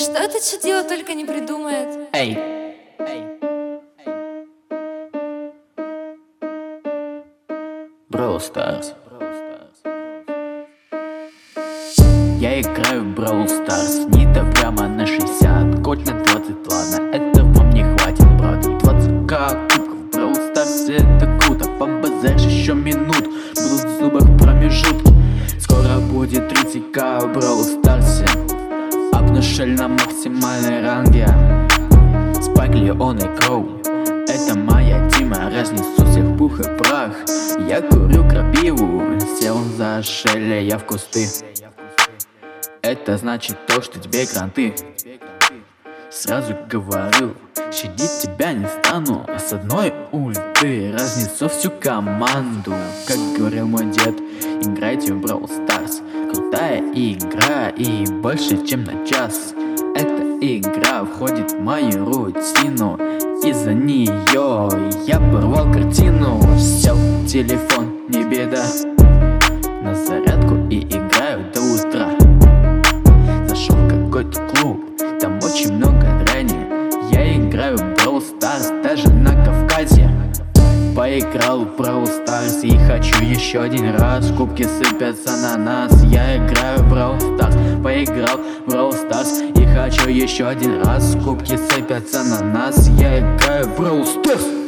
Что это чудило только не придумает? Эй! Brawl Stars. Я играю в Brawl Stars, не-то прямо на 60, хоть на 20, ладно, этого мне хватит, брат. 20к кубков в Brawl Stars, это круто, побазаришь еще минут, будут в зубах промежутки. Скоро будет 30к в Brawl Stars, обнушель на максимальной ранге. Спайк, Леон и Кроу, это моя тима, разнесу всех в пух и прах. Я курю крапиву, сел за шеле, я в кусты. Это значит то, что тебе гранты. Сразу говорю, щадить тебя не стану, а с одной ульты разнесу всю команду. Как говорил мой дед, играйте в Brawl Stars. Крутая игра и больше чем на час. Эта игра входит в мою рутину, из-за нее я порвал картину. Сел телефон, не беда, на зарядку и играю до утра. Зашел в какой-то клуб, там очень много дряни. Я играю в Brawl Stars даже на Кавказе. Поиграл в Brawl Stars и хочу еще один раз. Кубки сыпятся на нас. Я играю в Brawl Stars. Поиграл в Brawl Stars и хочу еще один раз. Кубки сыпятся на нас. Я играю в Brawl Stars.